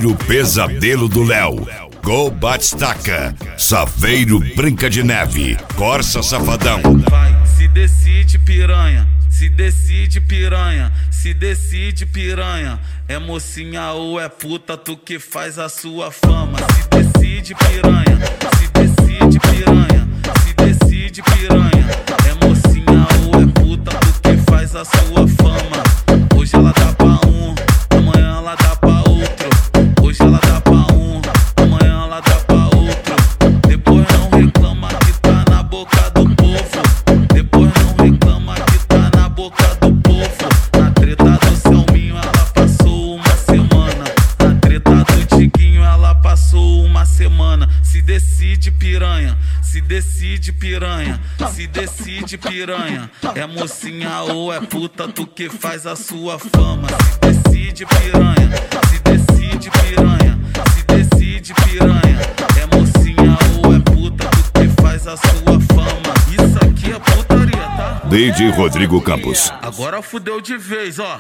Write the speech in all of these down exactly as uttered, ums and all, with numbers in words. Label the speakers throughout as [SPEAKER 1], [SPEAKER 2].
[SPEAKER 1] Saveiro Pesadelo do Léo, Gol Batistaca, Saveiro Branca de Neve, Corsa Safadão.
[SPEAKER 2] Vai, se decide piranha, se decide piranha, se decide piranha. É mocinha ou é puta, tu que faz a sua fama. Se decide piranha, se decide piranha, se decide piranha. É mocinha ou é puta, tu que faz a sua fama. Hoje ela dá pra um, amanhã ela dá pra outro. Hoje ela dá pra um, amanhã ela dá pra outro. Depois não reclama que tá na boca do povo. Depois não reclama que tá na boca do povo. Na treta do Selminho ela passou uma semana. Na treta do Tiguinho ela passou uma semana. Se decide piranha, se decide piranha, se decide piranha. É mocinha ou é puta, tu que faz a sua fama. Se decide piranha, se decide piranha, se decide piranha. É mocinha ou é puta, tu que faz a sua fama. Isso aqui é putaria, tá?
[SPEAKER 1] D J Rodrigo Campos.
[SPEAKER 2] Agora fudeu de vez, ó.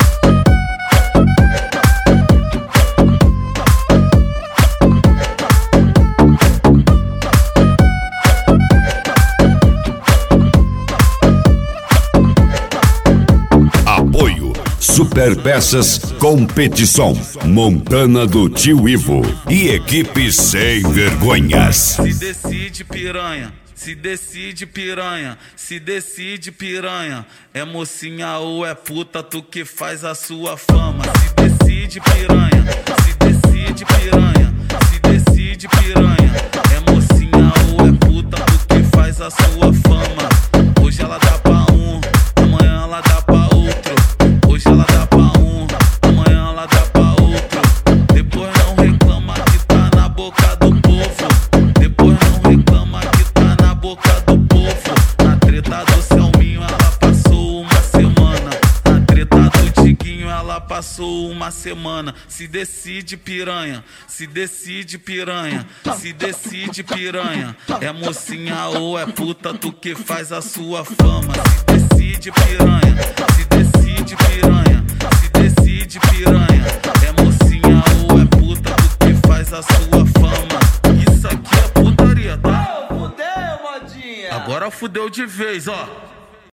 [SPEAKER 1] Apoio Super Peças Competição, Montana do Tio Ivo e equipe Sem Vergonhas.
[SPEAKER 2] Se decide piranha, se decide piranha, se decide piranha. É mocinha ou é puta, tu que faz a sua fama. Se decide piranha, se decide piranha, se decide piranha. É mocinha ou é puta, tu que faz a sua fama. Hoje ela dá pra um, amanhã ela dá pra outro. Hoje ela dá pra um, amanhã ela dá pra outro. Depois não reclama que tá na boca do povo. Depois não reclama que tá na boca do povo. Na treta do Selminho ela passou uma semana. Na treta do Tiguinho ela passou uma semana. Se decide piranha, se decide piranha, se decide piranha. É mocinha ou é puta, tu que faz a sua fama. Se decide piranha, se decide piranha, se decide piranha. É mocinha ou é puta, tu que faz a sua fama. Isso aqui é putaria, tá?
[SPEAKER 3] Fudeu, modinha!
[SPEAKER 2] Agora fudeu de vez, ó.